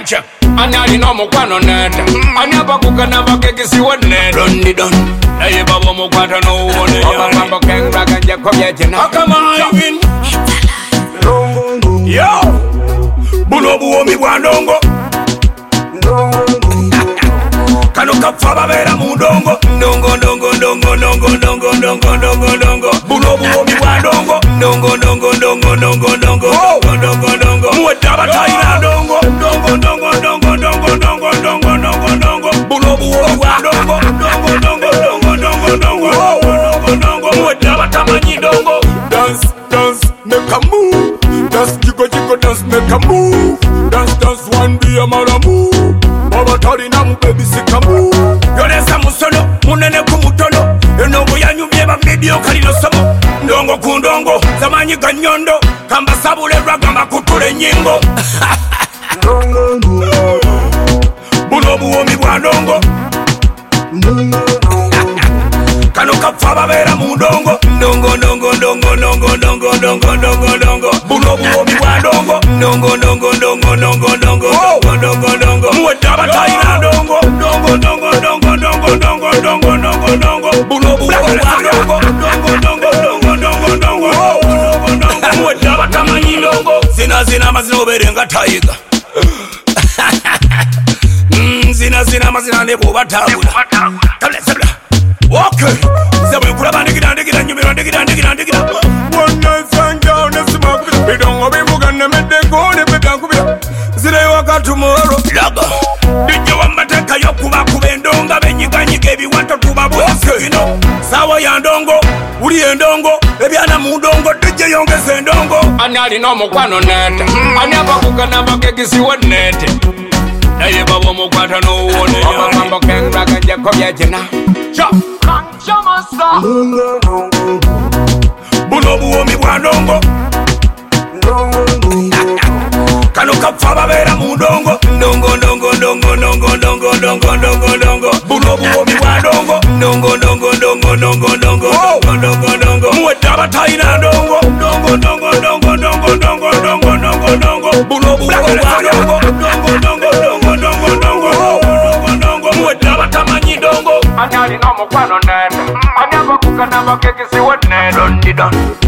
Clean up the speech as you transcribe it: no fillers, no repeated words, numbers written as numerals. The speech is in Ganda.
check. Ani alina mukwano neta. Ani abakugana bakegisi wone. Dondi don. Naye babo mukwata no wone. Obambo kengra kanje kobye jina. Akama Ivan. Yo. Buno buomi bwa ndongo. Kano kapfa babera mu ndongo. Ndongo ndongo ndongo ndongo ndongo ndongo ndongo ndongo. Buno buomi bwa ndongo. Ndongo ndongo ndongo ndongo ndongo ndongo ndongo. Muwedaba tayina ndongo. Ndongo ndongo ndongo ndongo ndongo ndongo ndongo ndongo. Buno buomi bwa ndongo. Ndongo ndongo ndongo ndongo ndongo ndongo ndongo. Muwedaba tamanyi ndongo. Dance dance make a move. Dance jiggle jiggle dance make a move. Dance dance one be a mara move. Baba talina mu baby sikamu. Yolesa musono munene ku mutono. Enongo yanyumye ba medio kalino somo. Ndongo ku ndongo zamanyi ganyondo. Kamba sabule ragamba kutule nyingo. Buno buomi bwa ndongo. Kano kapfa babera mu ndongo. Ndongo ndongo ndongo ndongo ndongo ndongo ndongo ndongo. Buno buomi bwa ndongo. Ndongo ndongo ndongo ndongo ndongo ndongo ndongo. Muwedaba tayina ndongo. Ndongo ndongo ndongo ndongo ndongo ndongo ndongo ndongo. Buno buomi bwa ndongo. Ndongo ndongo ndongo ndongo ndongo ndongo ndongo. Muwedaba tamanyi ndongo. Zina mazina oberenga tayiga. Zina mazina nebo batabula. Tabula. Okay. Zebwe kulaba ndigida nyumira ndigida. One night find down the smoke. Bidongo bivuga nemede gone bedankubira. Zire waka tomorrow. Laga. Dijjo wamateka yokuba kubendonga benyiganyiga ebiwato tubabuze. You know. Sawa ya ndongo. Uli endongo. Ebyana mu ndongo dijjo yongeze endongo. Ani alina omukwano nete. Ani abakugana bakegisi wonete. Naye babo mukwata no wone. Obambo kengra kanje kobye jina. Chop. Buno buomi bwa ndongo. Kano kapfa babera mu ndongo. Ndongo ndongo ndongo ndongo ndongo ndongo ndongo ndongo. Buno buomi bwa ndongo. Ndongo ndongo ndongo ndongo ndongo ndongo ndongo. Muwedaba tayina ndongo. Ndongo ndongo ndongo ndongo ndongo ndongo ndongo ndongo. Buno buomi bwa ndongo. Ndongo ndongo ndongo ndongo ndongo ndongo. Muwedaba tamanyi ndongo. Ani alina omukwano nene. Ani abakugana bakegisi wone. Dondi don.